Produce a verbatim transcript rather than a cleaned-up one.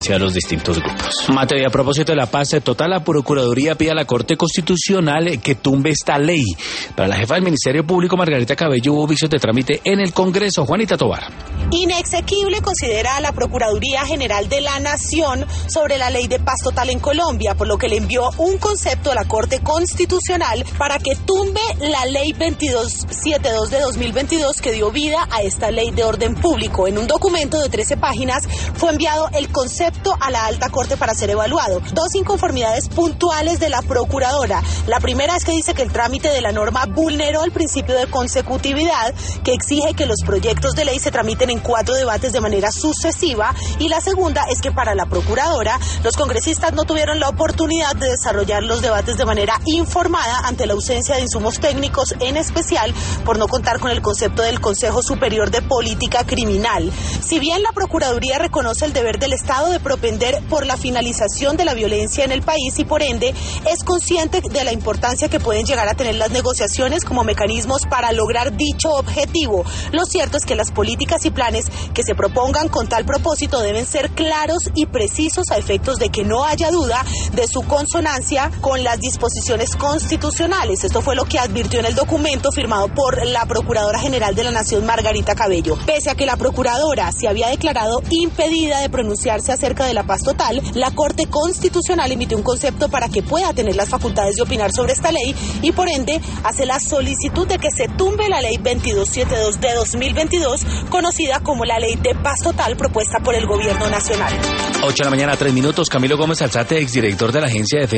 a los distintos grupos. Mateo, y a propósito de la paz total, la Procuraduría pide a la Corte Constitucional que tumbe esta ley. Para la jefa del Ministerio Público, Margarita Cabello, hubo vicios de trámite en el Congreso. Juanita Tovar. Inexequible considera a la Procuraduría General de la Nación sobre la ley de paz total en Colombia, por lo que le envió un concepto a la Corte Constitucional para que tumbe la ley veintidós setenta y dos de dos mil veintidós que dio vida a esta ley de orden público. En un documento de trece páginas fue enviado el concepto a la Alta Corte para ser evaluado. Dos inconformidades puntuales de la Procuradora. La primera es que dice que el trámite de la norma vulneró el principio de consecutividad, que exige que los proyectos de ley se tramiten en cuatro debates de manera sucesiva, y la segunda es que para la Procuradora los congresistas no tuvieron la oportunidad de desarrollar los debates de manera informada ante la ausencia de insumos técnicos, en especial por no contar con el concepto del Consejo Superior de Política Criminal. Si bien la Procuraduría reconoce el deber del Estado de propender por la finalización de la violencia en el país y por ende es consciente de la importancia que pueden llegar a tener las negociaciones como mecanismos para lograr dicho objetivo, lo cierto es que las políticas y planes que se propongan con tal propósito deben ser claros y precisos a efectos de que no haya duda de su consonancia con las disposiciones constitucionales. Esto fue lo que advirtió en el documento firmado por la Procuradora General de la Nación, Margarita Cabello. Pese a que la Procuradora se había declarado impedida de pronunciarse acerca de la paz total, la Corte Constitucional emitió un concepto para que pueda tener las facultades de opinar sobre esta ley y por ende hace la solicitud de que se tumbe la ley veintidós setenta y dos de dos mil veintidós, conocida como la ley de paz total propuesta por el Gobierno Nacional. ocho de la mañana, tres minutos. Camilo Gómez Alzate, exdirector de la Agencia de Defensa